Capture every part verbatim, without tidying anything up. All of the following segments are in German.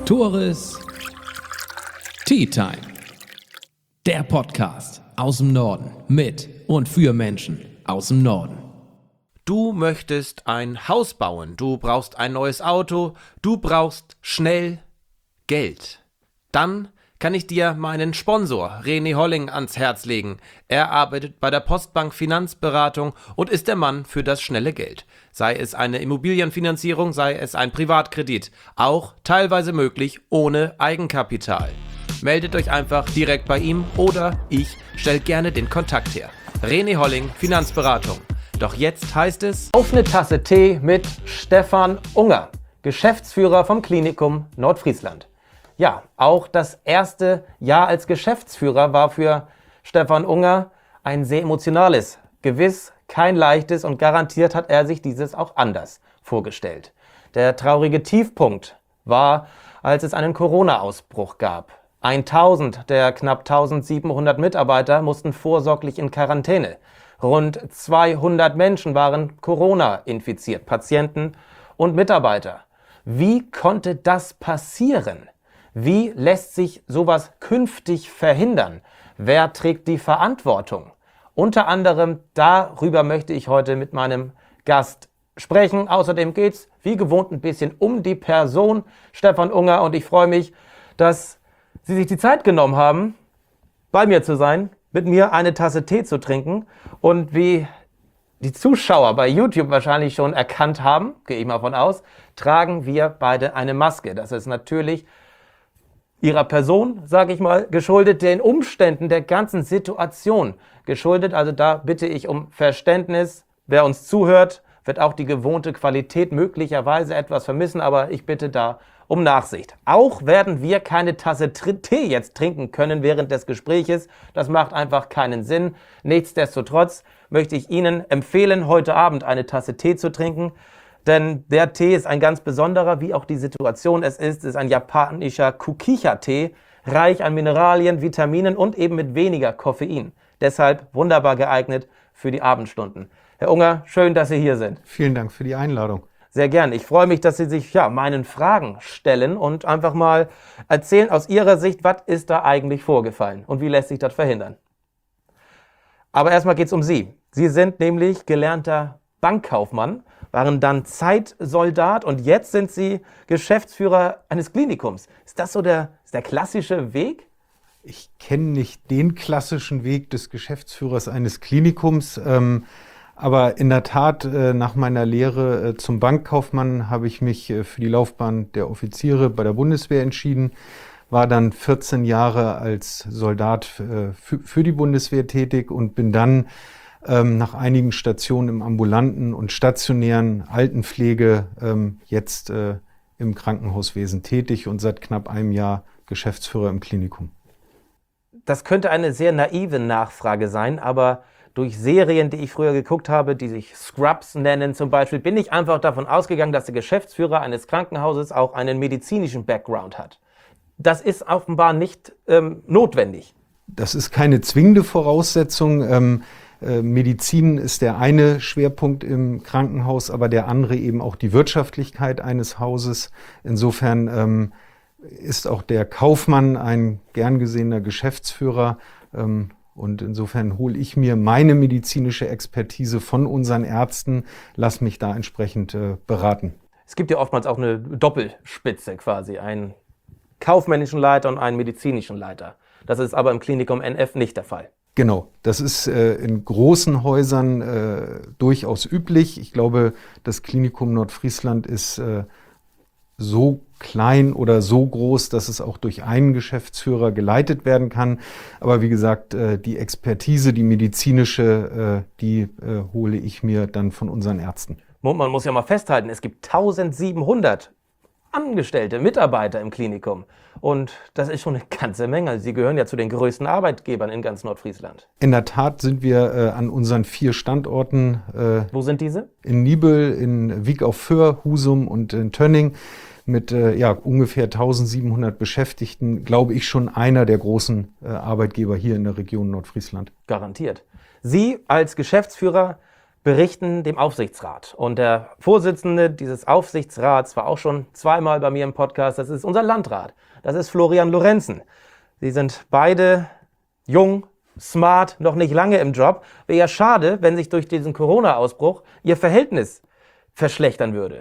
Tores Tea Time. Der Podcast aus dem Norden mit und für Menschen aus dem Norden. Du möchtest ein Haus bauen, du brauchst ein neues Auto, du brauchst schnell Geld. Dann kann ich dir meinen Sponsor René Holling ans Herz legen. Er arbeitet bei der Postbank Finanzberatung und ist der Mann für das schnelle Geld. Sei es eine Immobilienfinanzierung, sei es ein Privatkredit. Auch teilweise möglich ohne Eigenkapital. Meldet euch einfach direkt bei ihm oder ich stelle gerne den Kontakt her. René Holling, Finanzberatung. Doch jetzt heißt es Auf eine Tasse Tee mit Stefan Unger, Geschäftsführer vom Klinikum Nordfriesland. Ja, auch das erste Jahr als Geschäftsführer war für Stefan Unger ein sehr emotionales. Gewiss kein leichtes und garantiert hat er sich dieses auch anders vorgestellt. Der traurige Tiefpunkt war, als es einen Corona-Ausbruch gab. tausend der knapp eintausendsiebenhundert Mitarbeiter mussten vorsorglich in Quarantäne. Rund zweihundert Menschen waren Corona infiziert, Patienten und Mitarbeiter. Wie konnte das passieren? Wie lässt sich sowas künftig verhindern? Wer trägt die Verantwortung? Unter anderem darüber möchte ich heute mit meinem Gast sprechen. Außerdem geht es wie gewohnt ein bisschen um die Person Stefan Unger und ich freue mich, dass Sie sich die Zeit genommen haben, bei mir zu sein, mit mir eine Tasse Tee zu trinken und wie die Zuschauer bei YouTube wahrscheinlich schon erkannt haben, gehe ich mal von aus, tragen wir beide eine Maske. Das ist natürlich Ihrer Person, sage ich mal, geschuldet, den Umständen der ganzen Situation geschuldet. Also da bitte ich um Verständnis. Wer uns zuhört, wird auch die gewohnte Qualität möglicherweise etwas vermissen, aber ich bitte da um Nachsicht. Auch werden wir keine Tasse Tee jetzt trinken können während des Gespräches. Das macht einfach keinen Sinn. Nichtsdestotrotz möchte ich Ihnen empfehlen, heute Abend eine Tasse Tee zu trinken. Denn der Tee ist ein ganz besonderer, wie auch die Situation es ist. Es ist ein japanischer Kukicha-Tee, reich an Mineralien, Vitaminen und eben mit weniger Koffein. Deshalb wunderbar geeignet für die Abendstunden. Herr Unger, schön, dass Sie hier sind. Vielen Dank für die Einladung. Sehr gern. Ich freue mich, dass Sie sich ja, meinen Fragen stellen und einfach mal erzählen aus Ihrer Sicht, was ist da eigentlich vorgefallen und wie lässt sich das verhindern. Aber erstmal geht es um Sie. Sie sind nämlich gelernter Bankkaufmann, waren dann Zeitsoldat und jetzt sind Sie Geschäftsführer eines Klinikums. Ist das so der, ist der klassische Weg? Ich kenne nicht den klassischen Weg des Geschäftsführers eines Klinikums, ähm, aber in der Tat, äh, nach meiner Lehre äh, zum Bankkaufmann habe ich mich äh, für die Laufbahn der Offiziere bei der Bundeswehr entschieden, war dann vierzehn Jahre als Soldat äh, für, für die Bundeswehr tätig und bin dann ähm, nach einigen Stationen im ambulanten und stationären Altenpflege ähm, jetzt äh, im Krankenhauswesen tätig und seit knapp einem Jahr Geschäftsführer im Klinikum. Das könnte eine sehr naive Nachfrage sein, aber durch Serien, die ich früher geguckt habe, die sich Scrubs nennen zum Beispiel, bin ich einfach davon ausgegangen, dass der Geschäftsführer eines Krankenhauses auch einen medizinischen Background hat. Das ist offenbar nicht ähm, notwendig. Das ist keine zwingende Voraussetzung. Ähm, äh, Medizin ist der eine Schwerpunkt im Krankenhaus, aber der andere eben auch die Wirtschaftlichkeit eines Hauses. Insofern ähm, ist auch der Kaufmann ein gern gesehener Geschäftsführer. Ähm, Und insofern hole ich mir meine medizinische Expertise von unseren Ärzten, lass mich da entsprechend äh, beraten. Es gibt ja oftmals auch eine Doppelspitze quasi, einen kaufmännischen Leiter und einen medizinischen Leiter. Das ist aber im Klinikum N F nicht der Fall. Genau, das ist äh, in großen Häusern äh, durchaus üblich. Ich glaube, das Klinikum Nordfriesland ist äh, so klein oder so groß, dass es auch durch einen Geschäftsführer geleitet werden kann. Aber wie gesagt, die Expertise, die medizinische, die hole ich mir dann von unseren Ärzten. Man muss ja mal festhalten, es gibt eintausendsiebenhundert Angestellte, Mitarbeiter im Klinikum. Und das ist schon eine ganze Menge. Sie gehören ja zu den größten Arbeitgebern in ganz Nordfriesland. In der Tat sind wir äh, an unseren vier Standorten. Äh, Wo sind diese? In Nibel, in Wiek auf Föhr, Husum und in Tönning. Mit äh, ja, ungefähr eintausendsiebenhundert Beschäftigten, glaube ich, schon einer der großen äh, Arbeitgeber hier in der Region Nordfriesland. Garantiert. Sie als Geschäftsführer berichten dem Aufsichtsrat. Und der Vorsitzende dieses Aufsichtsrats war auch schon zweimal bei mir im Podcast. Das ist unser Landrat. Das ist Florian Lorenzen. Sie sind beide jung, smart, noch nicht lange im Job. Wäre ja schade, wenn sich durch diesen Corona-Ausbruch Ihr Verhältnis verschlechtern würde.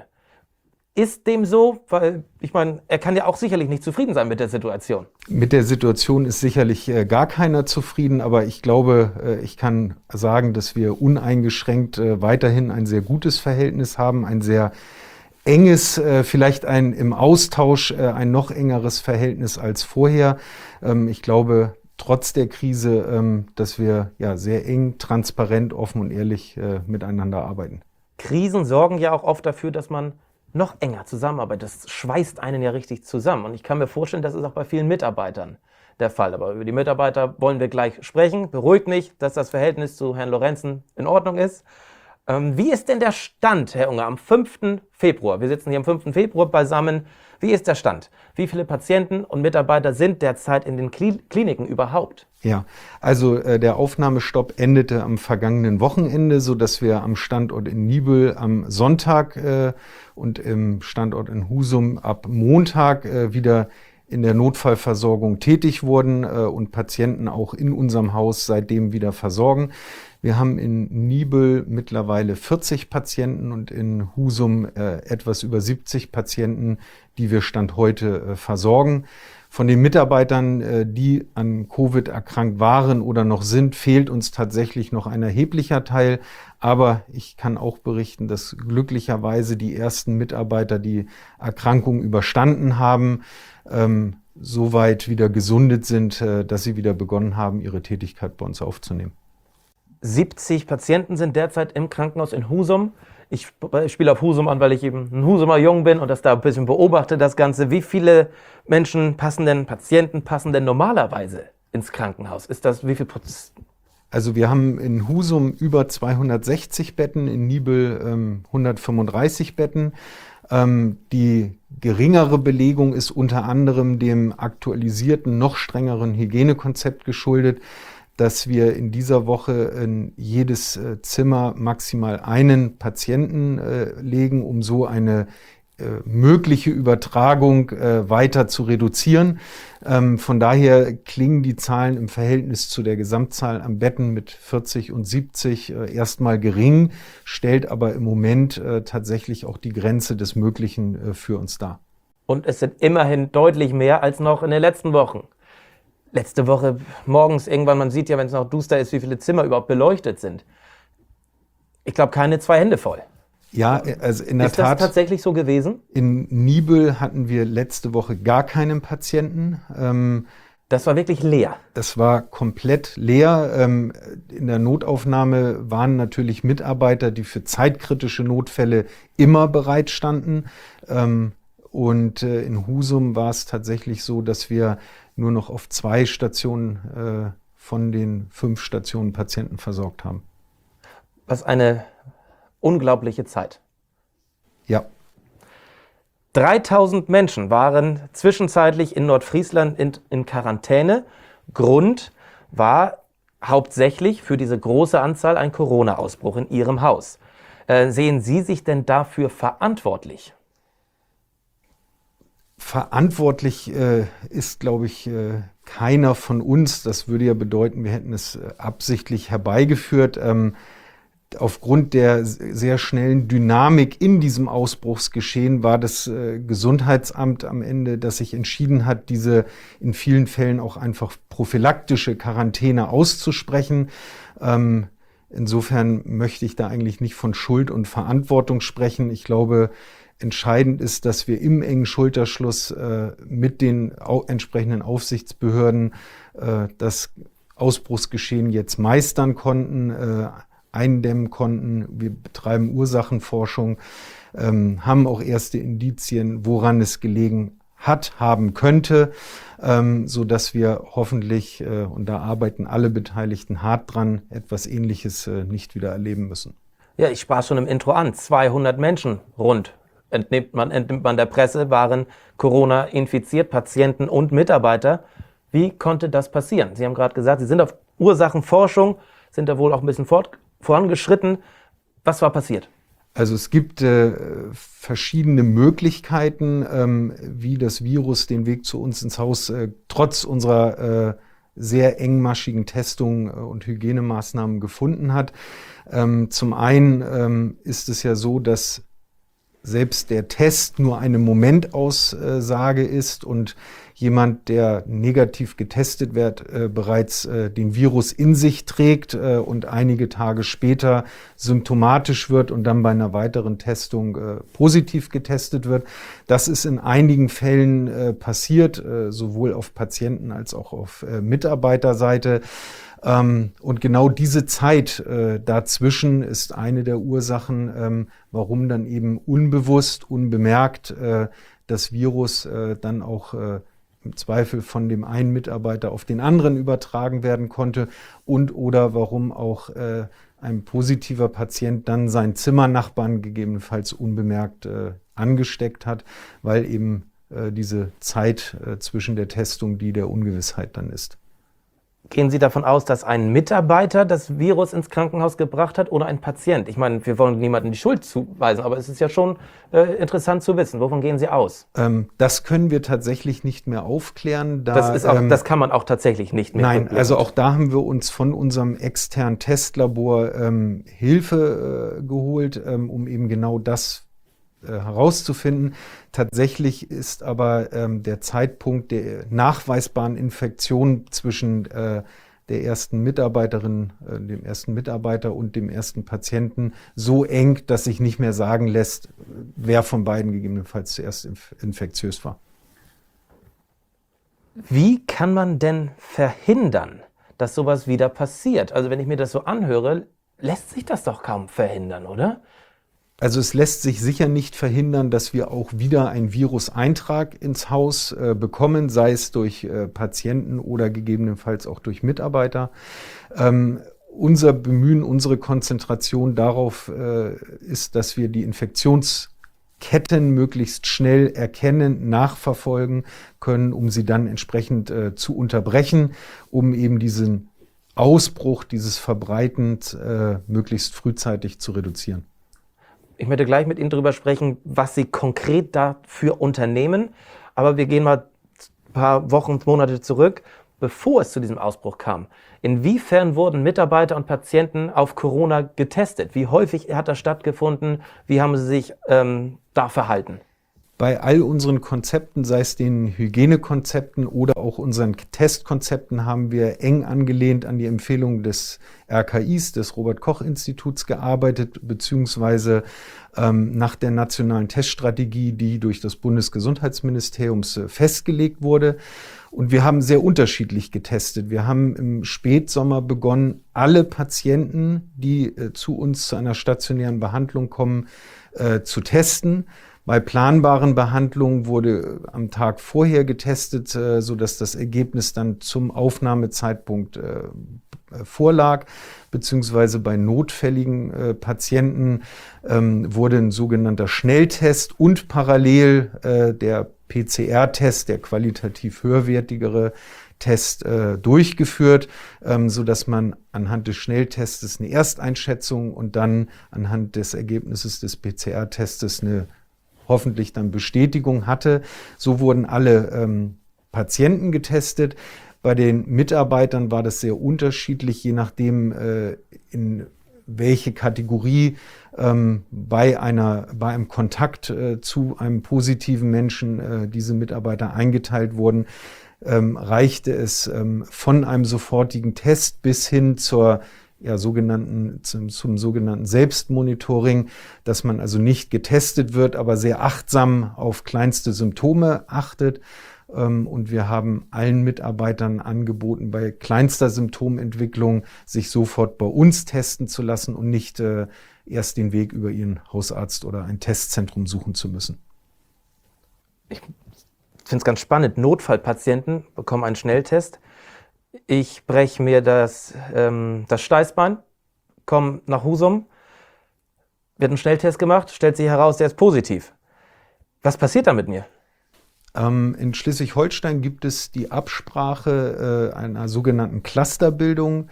Ist dem so? Weil, ich meine, er kann ja auch sicherlich nicht zufrieden sein mit der Situation. Mit der Situation ist sicherlich äh, gar keiner zufrieden, aber ich glaube, äh, ich kann sagen, dass wir uneingeschränkt äh, weiterhin ein sehr gutes Verhältnis haben, ein sehr enges, äh, vielleicht ein im Austausch äh, ein noch engeres Verhältnis als vorher. Ähm, ich glaube, trotz der Krise, ähm, dass wir ja sehr eng, transparent, offen und ehrlich äh, miteinander arbeiten. Krisen sorgen ja auch oft dafür, dass man noch enger zusammenarbeitet. Das schweißt einen ja richtig zusammen. Und ich kann mir vorstellen, das ist auch bei vielen Mitarbeitern der Fall. Aber über die Mitarbeiter wollen wir gleich sprechen. Beruhigt mich, dass das Verhältnis zu Herrn Lorenzen in Ordnung ist. Ähm, wie ist denn der Stand, Herr Unger, am fünften Februar? Wir sitzen hier am fünften Februar beisammen. Wie ist der Stand? Wie viele Patienten und Mitarbeiter sind derzeit in den Kli- Kliniken überhaupt? Ja, also äh, der Aufnahmestopp endete am vergangenen Wochenende, sodass wir am Standort in Niebüll am Sonntag äh, und im Standort in Husum ab Montag äh, wieder in der Notfallversorgung tätig wurden äh, und Patienten auch in unserem Haus seitdem wieder versorgen. Wir haben in Niebüll mittlerweile vierzig Patienten und in Husum äh, etwas über siebzig Patienten, die wir Stand heute äh, versorgen. Von den Mitarbeitern, äh, die an Covid erkrankt waren oder noch sind, fehlt uns tatsächlich noch ein erheblicher Teil. Aber ich kann auch berichten, dass glücklicherweise die ersten Mitarbeiter die Erkrankung überstanden haben, ähm, soweit wieder gesundet sind, äh, dass sie wieder begonnen haben, ihre Tätigkeit bei uns aufzunehmen. siebzig Patienten sind derzeit im Krankenhaus in Husum. Ich spiele auf Husum an, weil ich eben ein Husumer Jung bin und das da ein bisschen beobachte, das Ganze. Wie viele Menschen passen denn, Patienten passen denn normalerweise ins Krankenhaus? Ist das, wie viel Prozent? Also wir haben in Husum über zweihundertsechzig Betten, in Niebüll ähm, hundertfünfunddreißig Betten. Ähm, die geringere Belegung ist unter anderem dem aktualisierten, noch strengeren Hygienekonzept geschuldet, dass wir in dieser Woche in jedes äh, Zimmer maximal einen Patienten äh, legen, um so eine äh, mögliche Übertragung äh, weiter zu reduzieren. Ähm, von daher klingen die Zahlen im Verhältnis zu der Gesamtzahl an Betten mit vierzig und siebzig äh, erstmal gering, stellt aber im Moment äh, tatsächlich auch die Grenze des Möglichen äh, für uns dar. Und es sind immerhin deutlich mehr als noch in den letzten Wochen. Letzte Woche morgens irgendwann, man sieht ja, wenn es noch duster ist, wie viele Zimmer überhaupt beleuchtet sind. Ich glaube, keine zwei Hände voll. Ja, also in der Ist das Tat. tatsächlich so gewesen? In Niebüll hatten wir letzte Woche gar keinen Patienten. Ähm, Das war wirklich leer. Das war komplett leer. Ähm, in der Notaufnahme waren natürlich Mitarbeiter, die für zeitkritische Notfälle immer bereit standen. Ähm, und äh, in Husum war es tatsächlich so, dass wir nur noch auf zwei Stationen äh, von den fünf Stationen Patienten versorgt haben. Was eine unglaubliche Zeit. Ja. dreitausend Menschen waren zwischenzeitlich in Nordfriesland in, in Quarantäne. Grund war hauptsächlich für diese große Anzahl ein Corona-Ausbruch in Ihrem Haus. Äh, sehen Sie sich denn dafür verantwortlich? Verantwortlich äh, ist, glaube ich, äh, keiner von uns. Das würde ja bedeuten, wir hätten es äh, absichtlich herbeigeführt. Ähm, aufgrund der sehr schnellen Dynamik in diesem Ausbruchsgeschehen war das äh, Gesundheitsamt am Ende, das sich entschieden hat, diese in vielen Fällen auch einfach prophylaktische Quarantäne auszusprechen. Ähm, insofern möchte ich da eigentlich nicht von Schuld und Verantwortung sprechen. Ich glaube, entscheidend ist, dass wir im engen Schulterschluss äh, mit den au- entsprechenden Aufsichtsbehörden äh, das Ausbruchsgeschehen jetzt meistern konnten, äh, eindämmen konnten. Wir betreiben Ursachenforschung, ähm, haben auch erste Indizien, woran es gelegen hat, haben könnte, ähm, so dass wir hoffentlich, äh, und da arbeiten alle Beteiligten hart dran, etwas Ähnliches äh, nicht wieder erleben müssen. Ja, ich sprach schon im Intro an. zweihundert Menschen rund, entnimmt man, entnimmt man der Presse, waren Corona infiziert, Patienten und Mitarbeiter. Wie konnte das passieren? Sie haben gerade gesagt, Sie sind auf Ursachenforschung, sind da wohl auch ein bisschen fort, vorangeschritten. Was war passiert? Also es gibt äh, verschiedene Möglichkeiten, ähm, wie das Virus den Weg zu uns ins Haus äh, trotz unserer äh, sehr engmaschigen Testung äh, und Hygienemaßnahmen gefunden hat. Ähm, zum einen ähm, ist es ja so, dass selbst der Test nur eine Momentaussage ist und jemand, der negativ getestet wird, äh, bereits äh, den Virus in sich trägt äh, und einige Tage später symptomatisch wird und dann bei einer weiteren Testung äh, positiv getestet wird. Das ist in einigen Fällen äh, passiert, äh, sowohl auf Patienten- als auch auf äh, Mitarbeiterseite. Ähm, und genau diese Zeit äh, dazwischen ist eine der Ursachen, ähm, warum dann eben unbewusst, unbemerkt äh, das Virus äh, dann auch äh, im Zweifel von dem einen Mitarbeiter auf den anderen übertragen werden konnte und oder warum auch äh, ein positiver Patient dann seinen Zimmernachbarn gegebenenfalls unbemerkt äh, angesteckt hat, weil eben äh, diese Zeit äh, zwischen der Testung, die der Ungewissheit dann ist. Gehen Sie davon aus, dass ein Mitarbeiter das Virus ins Krankenhaus gebracht hat oder ein Patient? Ich meine, wir wollen niemandem die Schuld zuweisen, aber es ist ja schon äh, interessant zu wissen. Wovon gehen Sie aus? Ähm, das können wir tatsächlich nicht mehr aufklären. Da, Das ist auch, ähm, das kann man auch tatsächlich nicht mehr. Nein, rückblickend. also auch da haben wir uns von unserem externen Testlabor ähm, Hilfe äh, geholt, ähm, um eben genau das äh, herauszufinden. Tatsächlich ist aber ähm, der Zeitpunkt der nachweisbaren Infektion zwischen äh, der ersten Mitarbeiterin, äh, dem ersten Mitarbeiter und dem ersten Patienten so eng, dass sich nicht mehr sagen lässt, wer von beiden gegebenenfalls zuerst inf- infektiös war. Wie kann man denn verhindern, dass sowas wieder passiert? Also wenn ich mir das so anhöre, lässt sich das doch kaum verhindern, oder? Also es lässt sich sicher nicht verhindern, dass wir auch wieder einen Viruseintrag ins Haus äh, bekommen, sei es durch äh, Patienten oder gegebenenfalls auch durch Mitarbeiter. Ähm, unser Bemühen, unsere Konzentration darauf äh, ist, dass wir die Infektionsketten möglichst schnell erkennen, nachverfolgen können, um sie dann entsprechend äh, zu unterbrechen, um eben diesen Ausbruch, dieses Verbreiten äh, möglichst frühzeitig zu reduzieren. Ich möchte gleich mit Ihnen darüber sprechen, was Sie konkret dafür unternehmen. Aber wir gehen mal ein paar Wochen, Monate zurück, bevor es zu diesem Ausbruch kam. Inwiefern wurden Mitarbeiter und Patienten auf Corona getestet? Wie häufig hat das stattgefunden? Wie haben sie sich ähm, da verhalten? Bei all unseren Konzepten, sei es den Hygienekonzepten oder auch unseren Testkonzepten, haben wir eng angelehnt an die Empfehlungen des R K Is, des Robert-Koch-Instituts, gearbeitet, beziehungsweise ähm, nach der nationalen Teststrategie, die durch das Bundesgesundheitsministerium äh, festgelegt wurde. Und wir haben sehr unterschiedlich getestet. Wir haben im Spätsommer begonnen, alle Patienten, die äh, zu uns zu einer stationären Behandlung kommen, äh, zu testen. Bei planbaren Behandlungen wurde am Tag vorher getestet, sodass das Ergebnis dann zum Aufnahmezeitpunkt vorlag, beziehungsweise bei notfälligen Patienten wurde ein sogenannter Schnelltest und parallel der P C R-Test, der qualitativ höherwertigere Test, durchgeführt, sodass man anhand des Schnelltests eine Ersteinschätzung und dann anhand des Ergebnisses des P C R-Testes eine hoffentlich dann Bestätigung hatte. So wurden alle ähm, Patienten getestet. Bei den Mitarbeitern war das sehr unterschiedlich, je nachdem, äh, in welche Kategorie ähm, bei einer, bei einem Kontakt äh, zu einem positiven Menschen äh, diese Mitarbeiter eingeteilt wurden. Ähm, reichte es ähm, von einem sofortigen Test bis hin zur Ja, sogenannten, zum, zum sogenannten Selbstmonitoring, dass man also nicht getestet wird, aber sehr achtsam auf kleinste Symptome achtet. Und wir haben allen Mitarbeitern angeboten, bei kleinster Symptomentwicklung sich sofort bei uns testen zu lassen und nicht äh, erst den Weg über ihren Hausarzt oder ein Testzentrum suchen zu müssen. Ich finde es ganz spannend. Notfallpatienten bekommen einen Schnelltest. Ich breche mir das, ähm, das Steißbein, komme nach Husum, wird ein Schnelltest gemacht, stellt sich heraus, der ist positiv. Was passiert da mit mir? Ähm, in Schleswig-Holstein gibt es die Absprache äh, einer sogenannten Clusterbildung.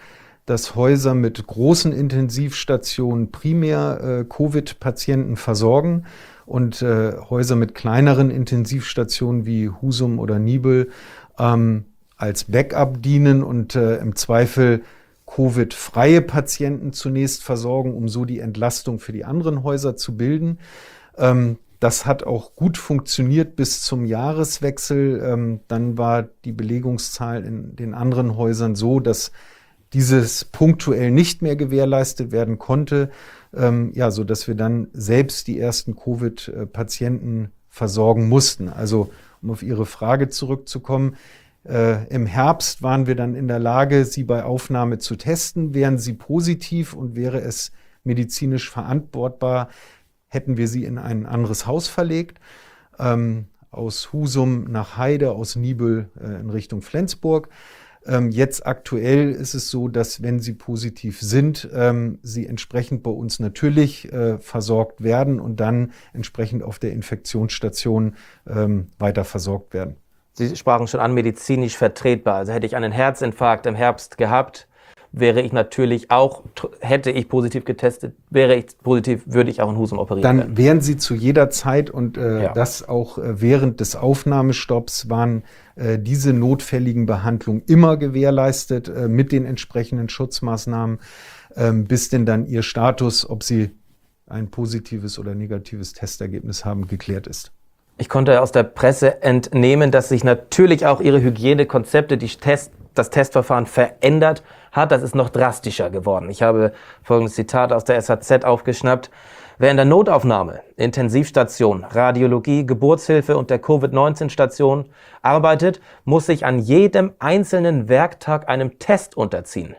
dass Häuser mit großen Intensivstationen primär äh, Covid-Patienten versorgen und äh, Häuser mit kleineren Intensivstationen wie Husum oder Nibel ähm, als Backup dienen und äh, im Zweifel Covid-freie Patienten zunächst versorgen, um so die Entlastung für die anderen Häuser zu bilden. Ähm, das hat auch gut funktioniert bis zum Jahreswechsel. Ähm, dann war die Belegungszahl in den anderen Häusern so, dass dieses punktuell nicht mehr gewährleistet werden konnte, ähm, ja, so dass wir dann selbst die ersten Covid-Patienten versorgen mussten. Also, um auf Ihre Frage zurückzukommen, Äh, im Herbst waren wir dann in der Lage, sie bei Aufnahme zu testen. Wären sie positiv und wäre es medizinisch verantwortbar, hätten wir sie in ein anderes Haus verlegt. Ähm, aus Husum nach Heide, aus Nibel äh, in Richtung Flensburg. Ähm, jetzt aktuell ist es so, dass wenn sie positiv sind, ähm, sie entsprechend bei uns natürlich äh, versorgt werden und dann entsprechend auf der Infektionsstation ähm, weiter versorgt werden. Sie sprachen schon an, medizinisch vertretbar. Also hätte ich einen Herzinfarkt im Herbst gehabt, wäre ich natürlich auch, hätte ich positiv getestet, wäre ich positiv, würde ich auch in Husum operiert Dann werden. wären Sie zu jeder Zeit und äh, Ja. das auch äh, während des Aufnahmestopps waren äh, diese notfälligen Behandlungen immer gewährleistet äh, mit den entsprechenden Schutzmaßnahmen, äh, bis denn dann Ihr Status, ob Sie ein positives oder negatives Testergebnis haben, geklärt ist. Ich konnte aus der Presse entnehmen, dass sich natürlich auch Ihre Hygienekonzepte, die Test, das Testverfahren verändert hat. Das ist noch drastischer geworden. Ich habe folgendes Zitat aus der S H Z aufgeschnappt. Wer in der Notaufnahme, Intensivstation, Radiologie, Geburtshilfe und der Covid neunzehn Station arbeitet, muss sich an jedem einzelnen Werktag einem Test unterziehen.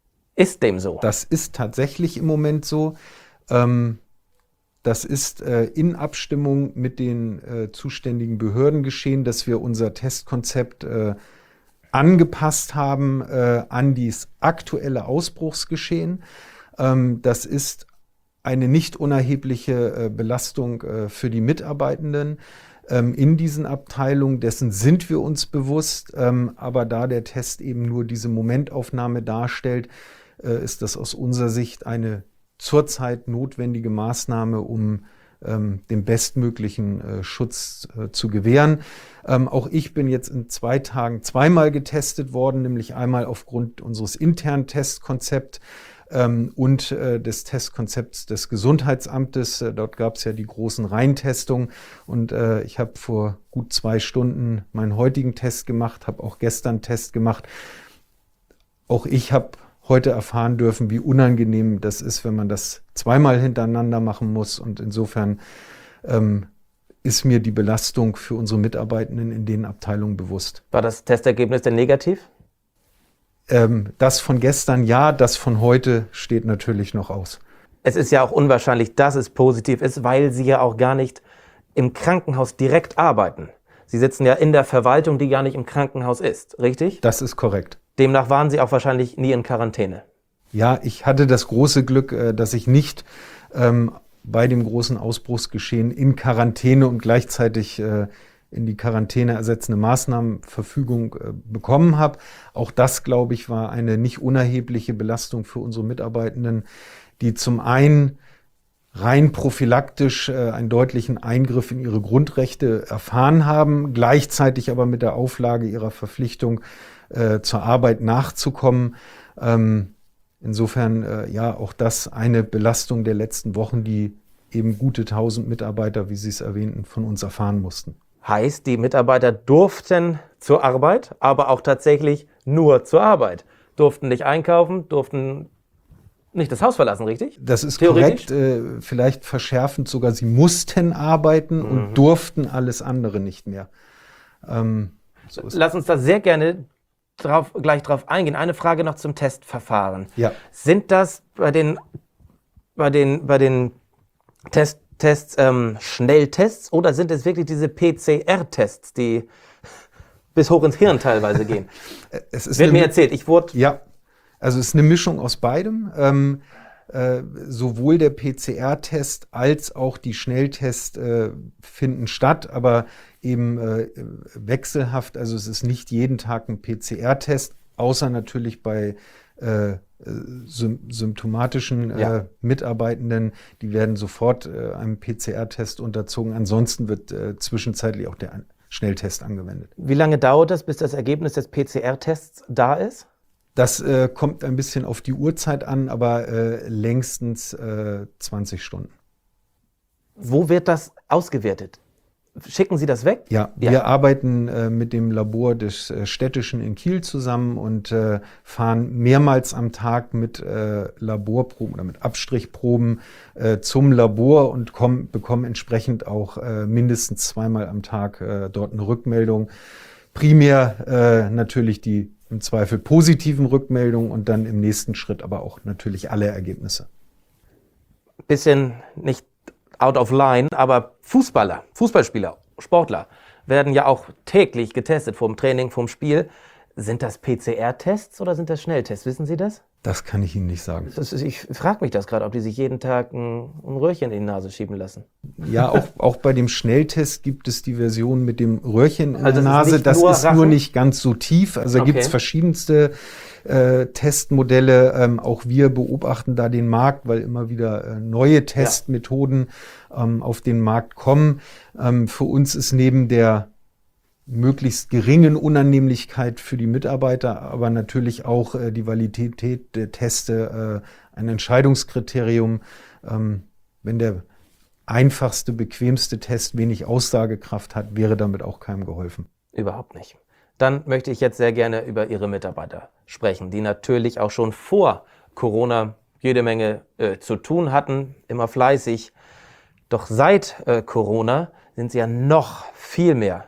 Ist dem so? Das ist tatsächlich im Moment so. Ähm, Das ist äh, in Abstimmung mit den äh, zuständigen Behörden geschehen, dass wir unser Testkonzept äh, angepasst haben äh, an dieses aktuelle Ausbruchsgeschehen. Ähm, das ist eine nicht unerhebliche äh, Belastung äh, für die Mitarbeitenden ähm, in diesen Abteilungen. Dessen sind wir uns bewusst. Ähm, aber da der Test eben nur diese Momentaufnahme darstellt, äh, ist das aus unserer Sicht eine zurzeit notwendige Maßnahme, um ähm, den bestmöglichen äh, Schutz äh, zu gewähren. Ähm, auch ich bin jetzt in zwei Tagen zweimal getestet worden, nämlich einmal aufgrund unseres internen Testkonzepts ähm, und äh, des Testkonzepts des Gesundheitsamtes. Äh, dort gab es ja die großen Reihentestungen und äh, ich habe vor gut zwei Stunden meinen heutigen Test gemacht, habe auch gestern einen Test gemacht. Auch ich habe heute erfahren dürfen, wie unangenehm das ist, wenn man das zweimal hintereinander machen muss. Und insofern ähm, ist mir die Belastung für unsere Mitarbeitenden in den Abteilungen bewusst. War das Testergebnis denn negativ? Ähm, das von gestern ja, das von heute steht natürlich noch aus. Es ist ja auch unwahrscheinlich, dass es positiv ist, weil Sie ja auch gar nicht im Krankenhaus direkt arbeiten. Sie sitzen ja in der Verwaltung, die gar nicht im Krankenhaus ist, richtig? Das ist korrekt. Demnach waren Sie auch wahrscheinlich nie in Quarantäne. Ja, ich hatte das große Glück, äh, dass ich nicht ähm, bei dem großen Ausbruchsgeschehen in Quarantäne und gleichzeitig äh, in die Quarantäne ersetzende Maßnahmenverfügung äh, bekommen habe. Auch das, glaube ich, war eine nicht unerhebliche Belastung für unsere Mitarbeitenden, die zum einen rein prophylaktisch äh, einen deutlichen Eingriff in ihre Grundrechte erfahren haben, gleichzeitig aber mit der Auflage ihrer Verpflichtung äh, zur Arbeit nachzukommen. Ähm, insofern, äh, ja, auch das eine Belastung der letzten Wochen, die eben gute tausend Mitarbeiter, wie Sie es erwähnten, von uns erfahren mussten. Heißt, die Mitarbeiter durften zur Arbeit, aber auch tatsächlich nur zur Arbeit. Durften nicht einkaufen, durften nicht das Haus verlassen, richtig? Das ist Theoretisch? korrekt, äh, vielleicht verschärfend sogar, sie mussten arbeiten Mhm. und durften alles andere nicht mehr. Ähm, so ist Lass uns da sehr gerne drauf, gleich drauf eingehen. Eine Frage noch zum Testverfahren. Ja. Sind das bei den, bei den, bei den Test, Tests ähm, Schnelltests oder sind es wirklich diese P C R-Tests, die bis hoch ins Hirn teilweise gehen? Es ist Wird eine- mir erzählt, ich wurde Ja, also es ist eine Mischung aus beidem. Ähm, äh, sowohl der P C R-Test als auch die Schnelltests äh, finden statt, aber eben äh, wechselhaft. Also es ist nicht jeden Tag ein P C R-Test, außer natürlich bei äh, symptomatischen Ja. äh, Mitarbeitenden, die werden sofort äh, einem P C R-Test unterzogen. Ansonsten wird äh, zwischenzeitlich auch der Schnelltest angewendet. Wie lange dauert es, bis das Ergebnis des P C R-Tests da ist? Das äh, kommt ein bisschen auf die Uhrzeit an, aber äh, längstens äh, zwanzig Stunden. Wo wird das ausgewertet? Schicken Sie das weg? Ja, Ja. wir arbeiten äh, mit dem Labor des äh, Städtischen in Kiel zusammen und äh, fahren mehrmals am Tag mit äh, Laborproben oder mit Abstrichproben äh, zum Labor und kommen, bekommen entsprechend auch äh, mindestens zweimal am Tag äh, dort eine Rückmeldung. Primär äh, natürlich die im Zweifel positiven Rückmeldungen und dann im nächsten Schritt aber auch natürlich alle Ergebnisse. Bisschen nicht out of line, aber Fußballer, Fußballspieler, Sportler werden ja auch täglich getestet vor dem Training, vor dem Spiel. Sind das P C R-Tests oder sind das Schnelltests? Wissen Sie das? Das kann ich Ihnen nicht sagen. Das ist, ich frage mich das gerade, ob die sich jeden Tag ein, ein Röhrchen in die Nase schieben lassen. Ja, auch, auch bei dem Schnelltest gibt es die Version mit dem Röhrchen in Also der es ist Nase. nicht Das nur ist Rachen? nur nicht ganz so tief. Also da Okay. gibt es verschiedenste äh, Testmodelle. Ähm, auch wir beobachten da den Markt, weil immer wieder äh, neue Testmethoden ähm, auf den Markt kommen. Ähm, für uns ist neben der möglichst geringen Unannehmlichkeit für die Mitarbeiter, aber natürlich auch äh, die Validität der Teste äh, ein Entscheidungskriterium. Ähm, wenn der einfachste, bequemste Test wenig Aussagekraft hat, wäre damit auch keinem geholfen. Überhaupt nicht. Dann möchte ich jetzt sehr gerne über Ihre Mitarbeiter sprechen, die natürlich auch schon vor Corona jede Menge äh, zu tun hatten, immer fleißig. Doch seit äh, Corona sind sie ja noch viel mehr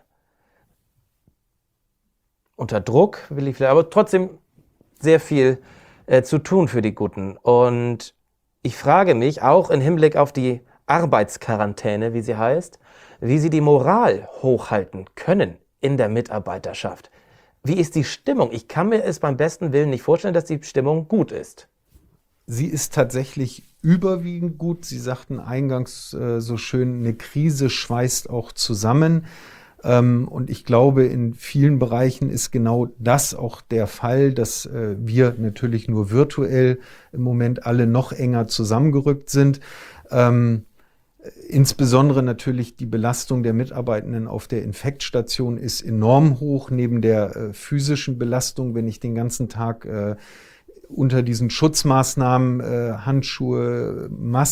unter Druck, will ich vielleicht, aber trotzdem sehr viel äh, zu tun für die Guten. Und ich frage mich auch im Hinblick auf die Arbeitsquarantäne, wie sie heißt, wie sie die Moral hochhalten können in der Mitarbeiterschaft. Wie ist die Stimmung? Ich kann mir es beim besten Willen nicht vorstellen, dass die Stimmung gut ist. Sie ist tatsächlich überwiegend gut. Sie sagten eingangs äh, so schön, eine Krise schweißt auch zusammen. Ähm, und ich glaube, in vielen Bereichen ist genau das auch der Fall, dass äh, wir natürlich nur virtuell im Moment alle noch enger zusammengerückt sind. Ähm, Insbesondere natürlich die Belastung der Mitarbeitenden auf der Infektstation ist enorm hoch, neben der äh, physischen Belastung, wenn ich den ganzen Tag äh, unter diesen Schutzmaßnahmen, äh, Handschuhe,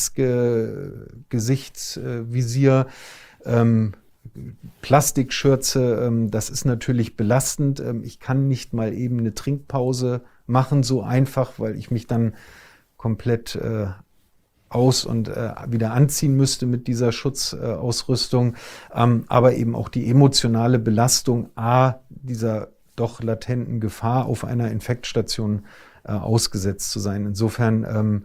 Maske, Gesichtsvisier, ähm, Plastikschürze, ähm, das ist natürlich belastend. Ähm, ich kann nicht mal eben eine Trinkpause machen, so einfach, weil ich mich dann komplett äh, aus und äh, wieder anziehen müsste mit dieser Schutzausrüstung, äh, ähm, aber eben auch die emotionale Belastung a dieser doch latenten Gefahr auf einer Infektstation äh, ausgesetzt zu sein. Insofern, ähm,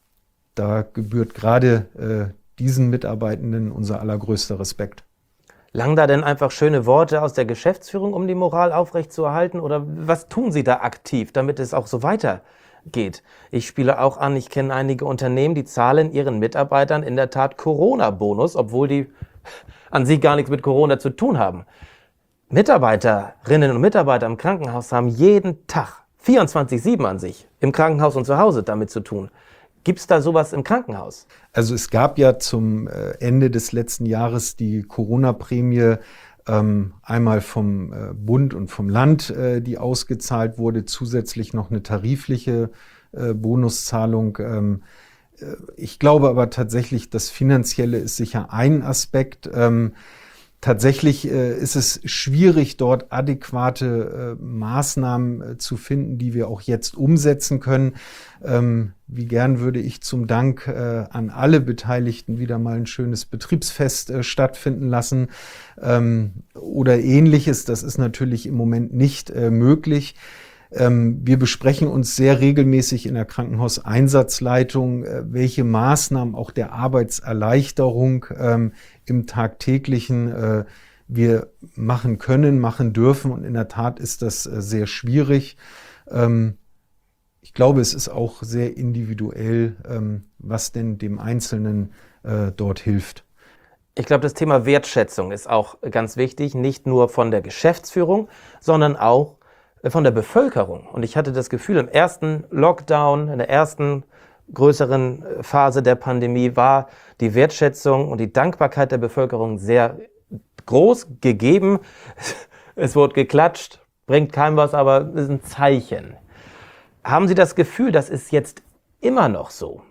da gebührt gerade äh, diesen Mitarbeitenden unser allergrößter Respekt. Langen da denn einfach schöne Worte aus der Geschäftsführung, um die Moral aufrechtzuerhalten? Oder was tun Sie da aktiv, damit es auch so weitergeht? Ich spiele auch an, ich kenne einige Unternehmen, die zahlen ihren Mitarbeitern in der Tat Corona-Bonus, obwohl die an sich gar nichts mit Corona zu tun haben. Mitarbeiterinnen und Mitarbeiter im Krankenhaus haben jeden Tag vierundzwanzig sieben an sich, im Krankenhaus und zu Hause damit zu tun. Gibt es da sowas im Krankenhaus? Also es gab ja zum Ende des letzten Jahres die Corona-Prämie, ähm, einmal vom äh, Bund und vom Land, äh, die ausgezahlt wurde, zusätzlich noch eine tarifliche äh, Bonuszahlung. Ähm, äh, ich glaube aber tatsächlich, das Finanzielle ist sicher ein Aspekt. Ähm, Tatsächlich äh, ist es schwierig, dort adäquate äh, Maßnahmen äh, zu finden, die wir auch jetzt umsetzen können. Ähm, wie gern würde ich zum Dank äh, an alle Beteiligten wieder mal ein schönes Betriebsfest äh, stattfinden lassen ähm, oder Ähnliches. Das ist natürlich im Moment nicht äh, möglich. Ähm, wir besprechen uns sehr regelmäßig in der Krankenhauseinsatzleitung, äh, welche Maßnahmen auch der Arbeitserleichterung ähm, im Tagtäglichen äh, wir machen können, machen dürfen. Und in der Tat ist das äh, sehr schwierig. Ähm, ich glaube, es ist auch sehr individuell, ähm, was denn dem Einzelnen äh, dort hilft. Ich glaube, das Thema Wertschätzung ist auch ganz wichtig, nicht nur von der Geschäftsführung, sondern auch von der Bevölkerung. Und ich hatte das Gefühl, im ersten Lockdown, in der ersten größeren Phase der Pandemie war die Wertschätzung und die Dankbarkeit der Bevölkerung sehr groß gegeben. Es wurde geklatscht, bringt keinem was, aber es ist ein Zeichen. Haben Sie das Gefühl, das ist jetzt immer noch so?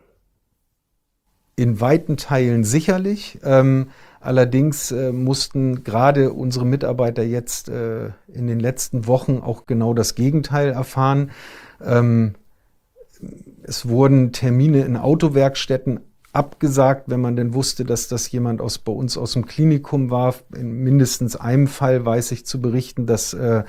In weiten Teilen sicherlich. Ähm, allerdings äh, mussten gerade unsere Mitarbeiter jetzt äh, in den letzten Wochen auch genau das Gegenteil erfahren. Ähm, es wurden Termine in Autowerkstätten abgesagt, wenn man denn wusste, dass das jemand aus, bei uns aus dem Klinikum war. In mindestens einem Fall weiß ich zu berichten, dass äh,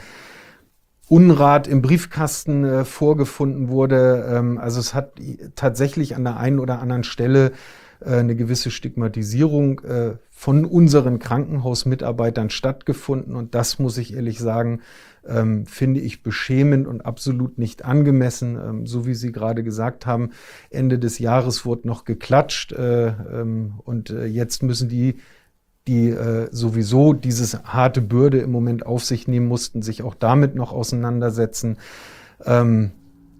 Unrat im Briefkasten äh, vorgefunden wurde. Ähm, also es hat tatsächlich an der einen oder anderen Stelle äh, eine gewisse Stigmatisierung äh, von unseren Krankenhausmitarbeitern stattgefunden. Und das, muss ich ehrlich sagen, ähm, finde ich beschämend und absolut nicht angemessen. Ähm, so wie Sie gerade gesagt haben, Ende des Jahres wurde noch geklatscht äh, ähm, und äh, jetzt müssen die die äh, sowieso diese harte Bürde im Moment auf sich nehmen mussten, sich auch damit noch auseinandersetzen. Ähm,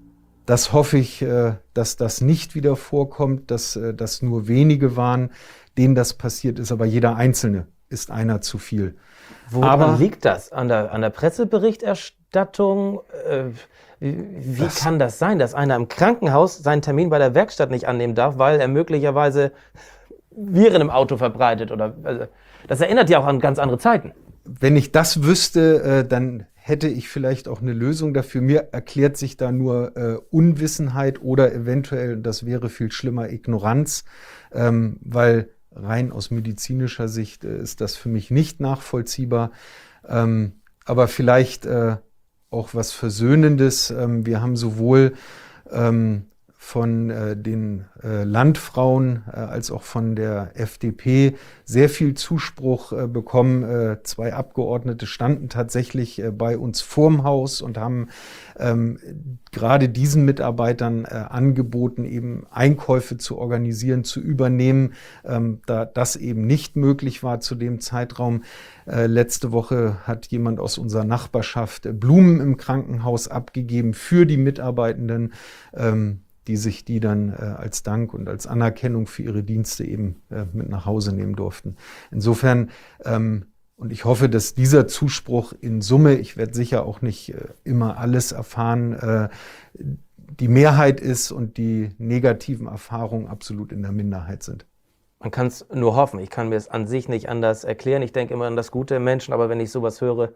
das hoffe ich, äh, dass das nicht wieder vorkommt, dass äh, das nur wenige waren, denen das passiert ist, aber jeder Einzelne ist einer zu viel. Woran aber liegt das? An der, an der Presseberichterstattung? Äh, wie wie Das- kann das sein, dass einer im Krankenhaus seinen Termin bei der Werkstatt nicht annehmen darf, weil er möglicherweise Viren im Auto verbreitet? Oder, also, das erinnert ja auch an ganz andere Zeiten. Wenn ich das wüsste, äh, dann hätte ich vielleicht auch eine Lösung dafür. Mir erklärt sich da nur äh, Unwissenheit oder eventuell, das wäre viel schlimmer, Ignoranz, ähm, weil rein aus medizinischer Sicht äh, ist das für mich nicht nachvollziehbar. Ähm, aber vielleicht äh, auch was Versöhnendes. Ähm, wir haben sowohl ähm, von äh, den äh, Landfrauen äh, als auch von der F D P sehr viel Zuspruch äh, bekommen. Äh, zwei Abgeordnete standen tatsächlich äh, bei uns vorm Haus und haben ähm, gerade diesen Mitarbeitern äh, angeboten, eben Einkäufe zu organisieren, zu übernehmen, ähm, da das eben nicht möglich war zu dem Zeitraum. Äh, letzte Woche hat jemand aus unserer Nachbarschaft äh, Blumen im Krankenhaus abgegeben für die Mitarbeitenden, ähm, die sich die dann äh, als Dank und als Anerkennung für ihre Dienste eben äh, mit nach Hause nehmen durften. Insofern, ähm, und ich hoffe, dass dieser Zuspruch in Summe, ich werde sicher auch nicht äh, immer alles erfahren, äh, die Mehrheit ist und die negativen Erfahrungen absolut in der Minderheit sind. Man kann es nur hoffen. Ich kann mir es an sich nicht anders erklären. Ich denke immer an das Gute im Menschen, aber wenn ich sowas höre,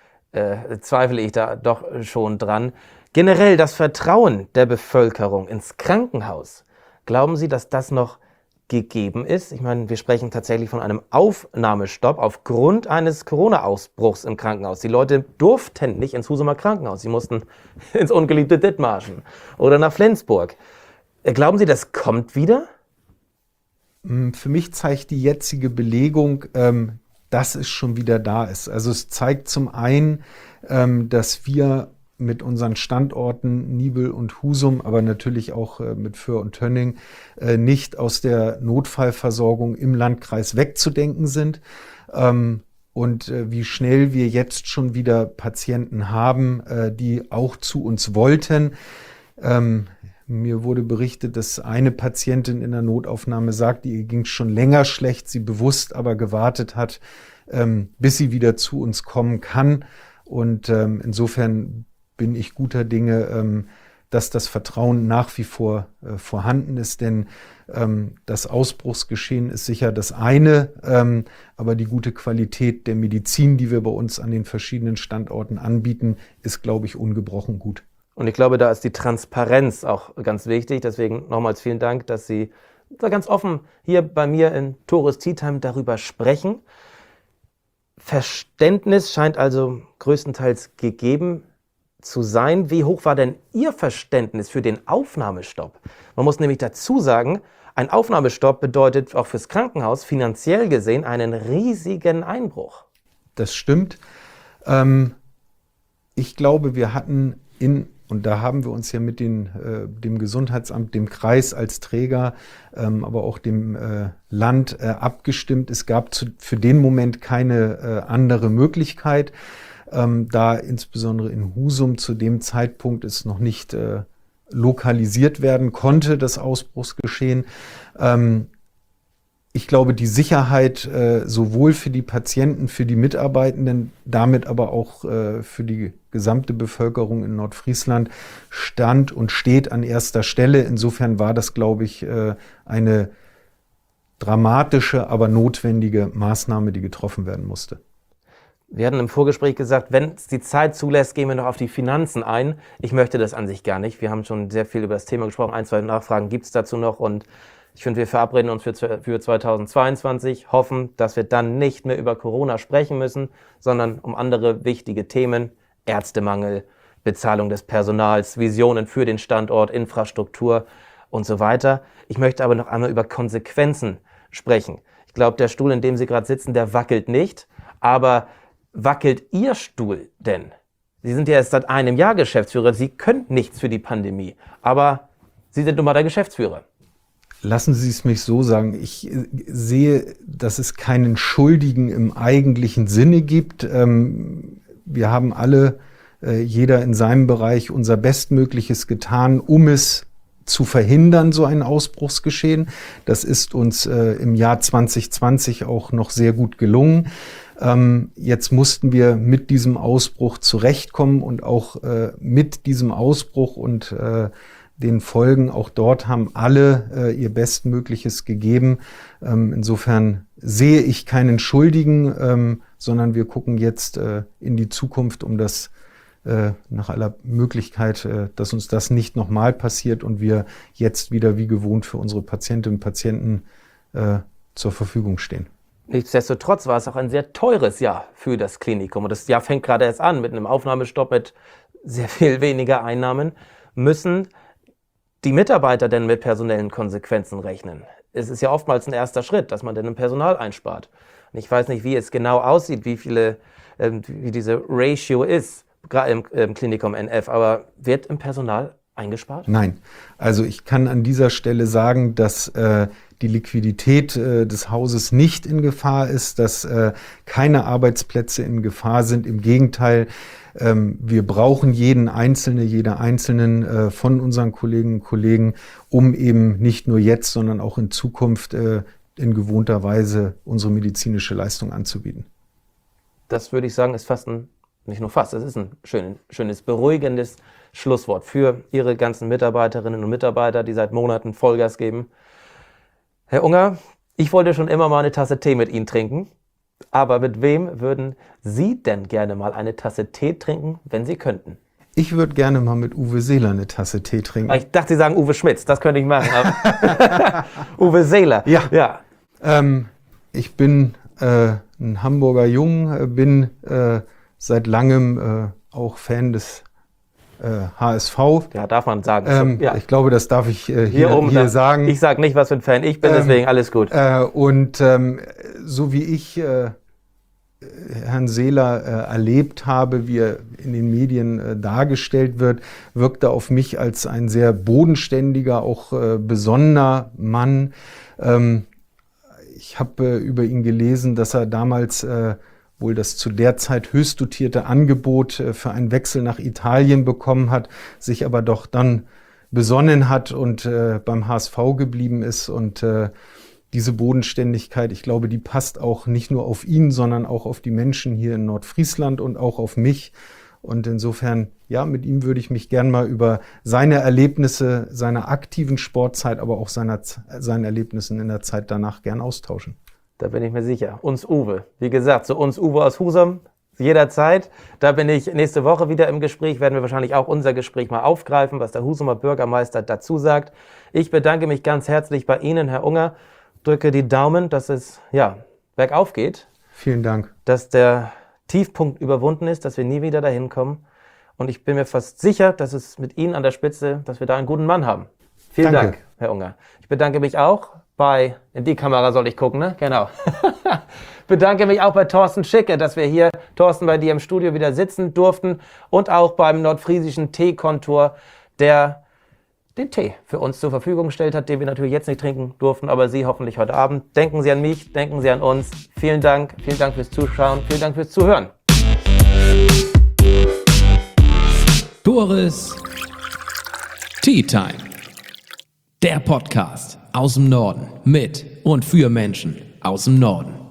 äh, zweifle ich da doch schon dran. Generell das Vertrauen der Bevölkerung ins Krankenhaus. Glauben Sie, dass das noch gegeben ist? Ich meine, wir sprechen tatsächlich von einem Aufnahmestopp aufgrund eines Corona-Ausbruchs im Krankenhaus. Die Leute durften nicht ins Husumer Krankenhaus. Sie mussten ins ungeliebte Dithmarschen oder nach Flensburg. Glauben Sie, das kommt wieder? Für mich zeigt die jetzige Belegung, ähm, dass es schon wieder da ist. Also es zeigt zum einen, ähm, dass wir mit unseren Standorten Nibel und Husum, aber natürlich auch äh, mit Föhr und Tönning, äh, nicht aus der Notfallversorgung im Landkreis wegzudenken sind. Ähm, und äh, wie schnell wir jetzt schon wieder Patienten haben, äh, die auch zu uns wollten. Ähm, Mir wurde berichtet, dass eine Patientin in der Notaufnahme sagt, ihr ging schon länger schlecht, sie bewusst aber gewartet hat, ähm, bis sie wieder zu uns kommen kann. Und ähm, insofern bin ich guter Dinge, ähm, dass das Vertrauen nach wie vor äh, vorhanden ist. Denn ähm, das Ausbruchsgeschehen ist sicher das eine, ähm, aber die gute Qualität der Medizin, die wir bei uns an den verschiedenen Standorten anbieten, ist, glaube ich, ungebrochen gut. Und ich glaube, da ist die Transparenz auch ganz wichtig. Deswegen nochmals vielen Dank, dass Sie da ganz offen hier bei mir in Tores Tea Time darüber sprechen. Verständnis scheint also größtenteils gegeben zu sein. Wie hoch war denn Ihr Verständnis für den Aufnahmestopp? Man muss nämlich dazu sagen, ein Aufnahmestopp bedeutet auch fürs Krankenhaus finanziell gesehen einen riesigen Einbruch. Das stimmt. Ähm, ich glaube, wir hatten in Und da haben wir uns ja mit den, äh, dem Gesundheitsamt, dem Kreis als Träger, ähm, aber auch dem äh, Land äh, abgestimmt. Es gab zu, für den Moment keine äh, andere Möglichkeit. ähm, da insbesondere in Husum zu dem Zeitpunkt es noch nicht äh, lokalisiert werden konnte, das Ausbruchsgeschehen. Ähm, Ich glaube, die Sicherheit äh, sowohl für die Patienten, für die Mitarbeitenden, damit aber auch äh, für die gesamte Bevölkerung in Nordfriesland stand und steht an erster Stelle. Insofern war das, glaube ich, äh, eine dramatische, aber notwendige Maßnahme, die getroffen werden musste. Wir hatten im Vorgespräch gesagt, wenn es die Zeit zulässt, gehen wir noch auf die Finanzen ein. Ich möchte das an sich gar nicht. Wir haben schon sehr viel über das Thema gesprochen. Ein, zwei Nachfragen gibt es dazu noch und ich finde, wir verabreden uns für, für zweitausendzweiundzwanzig, hoffen, dass wir dann nicht mehr über Corona sprechen müssen, sondern um andere wichtige Themen, Ärztemangel, Bezahlung des Personals, Visionen für den Standort, Infrastruktur und so weiter. Ich möchte aber noch einmal über Konsequenzen sprechen. Ich glaube, der Stuhl, in dem Sie gerade sitzen, der wackelt nicht, aber wackelt Ihr Stuhl denn? Sie sind ja erst seit einem Jahr Geschäftsführer, Sie können nichts für die Pandemie, aber Sie sind nun mal der Geschäftsführer. Lassen Sie es mich so sagen, ich sehe, dass es keinen Schuldigen im eigentlichen Sinne gibt. Wir haben alle, jeder in seinem Bereich, unser Bestmögliches getan, um es zu verhindern, so ein Ausbruchsgeschehen. Das ist uns im Jahr zwanzig zwanzig auch noch sehr gut gelungen. Jetzt mussten wir mit diesem Ausbruch zurechtkommen und auch mit diesem Ausbruch und den Folgen, auch dort haben alle äh, ihr Bestmögliches gegeben. Ähm, insofern sehe ich keinen Schuldigen, ähm, sondern wir gucken jetzt äh, in die Zukunft, um das äh, nach aller Möglichkeit, äh, dass uns das nicht nochmal passiert und wir jetzt wieder wie gewohnt für unsere Patientinnen und Patienten äh, zur Verfügung stehen. Nichtsdestotrotz war es auch ein sehr teures Jahr für das Klinikum. Und das Jahr fängt gerade erst an mit einem Aufnahmestopp mit sehr viel weniger Einnahmen. Müssen die Mitarbeiter denn mit personellen Konsequenzen rechnen? Es ist ja oftmals ein erster Schritt, dass man denn im Personal einspart. Und ich weiß nicht, wie es genau aussieht, wie viele, ähm, wie diese Ratio ist, gerade im, im Klinikum N F, aber wird im Personal eingespart? Nein. Also ich kann an dieser Stelle sagen, dass äh, die Liquidität äh, des Hauses nicht in Gefahr ist, dass äh, keine Arbeitsplätze in Gefahr sind. Im Gegenteil, ähm, wir brauchen jeden Einzelnen, jeder Einzelnen äh, von unseren Kolleginnen und Kollegen, um eben nicht nur jetzt, sondern auch in Zukunft äh, in gewohnter Weise unsere medizinische Leistung anzubieten. Das würde ich sagen, ist fast ein, nicht nur fast, es ist ein schön, schönes, beruhigendes Schlusswort für Ihre ganzen Mitarbeiterinnen und Mitarbeiter, die seit Monaten Vollgas geben. Herr Unger, ich wollte schon immer mal eine Tasse Tee mit Ihnen trinken, aber mit wem würden Sie denn gerne mal eine Tasse Tee trinken, wenn Sie könnten? Ich würde gerne mal mit Uwe Seeler eine Tasse Tee trinken. Ich dachte, Sie sagen Uwe Schmitz, das könnte ich machen. Uwe Seeler. Ja. ja. Ähm, ich bin äh, ein Hamburger Jung, bin äh, seit langem äh, auch Fan des äh, H S V. Ja, darf man sagen. Ähm, ja. Ich glaube, das darf ich äh, hier, hier, oben, hier da, sagen. Ich sage nicht, was für ein Fan ich bin, Ähm, deswegen alles gut. Äh, und ähm, so wie ich äh, Herrn Seeler äh, erlebt habe, wie er in den Medien äh, dargestellt wird, wirkt er auf mich als ein sehr bodenständiger, auch äh, besonnener Mann. Ähm, ich habe äh, über ihn gelesen, dass er damals äh, wohl das zu der Zeit höchst dotierte Angebot äh, für einen Wechsel nach Italien bekommen hat, sich aber doch dann besonnen hat und äh, beim H S V geblieben ist. Und äh, diese Bodenständigkeit, ich glaube, die passt auch nicht nur auf ihn, sondern auch auf die Menschen hier in Nordfriesland und auch auf mich. Und insofern, ja, mit ihm würde ich mich gern mal über seine Erlebnisse, seiner aktiven Sportzeit, aber auch seiner, seinen Erlebnissen in der Zeit danach gern austauschen. Da bin ich mir sicher. Uns Uwe. Wie gesagt, zu uns Uwe aus Husum jederzeit. Da bin ich nächste Woche wieder im Gespräch. Werden wir wahrscheinlich auch unser Gespräch mal aufgreifen, was der Husumer Bürgermeister dazu sagt. Ich bedanke mich ganz herzlich bei Ihnen, Herr Unger. Drücke die Daumen, dass es ja bergauf geht. Vielen Dank. Dass der Tiefpunkt überwunden ist, dass wir nie wieder dahin kommen. Und ich bin mir fast sicher, dass es mit Ihnen an der Spitze, dass wir da einen guten Mann haben. Vielen Danke. Dank, Herr Unger. Ich bedanke mich auch bei, in die Kamera soll ich gucken, ne? Genau. Bedanke mich auch bei Thorsten Schicke, dass wir hier, Thorsten, bei dir im Studio wieder sitzen durften und auch beim nordfriesischen Teekontor, der den Tee für uns zur Verfügung gestellt hat, den wir natürlich jetzt nicht trinken durften, aber Sie hoffentlich heute Abend. Denken Sie an mich, denken Sie an uns. Vielen Dank, vielen Dank fürs Zuschauen, vielen Dank fürs Zuhören. Chorus Tea Time. Der Podcast aus dem Norden mit und für Menschen aus dem Norden.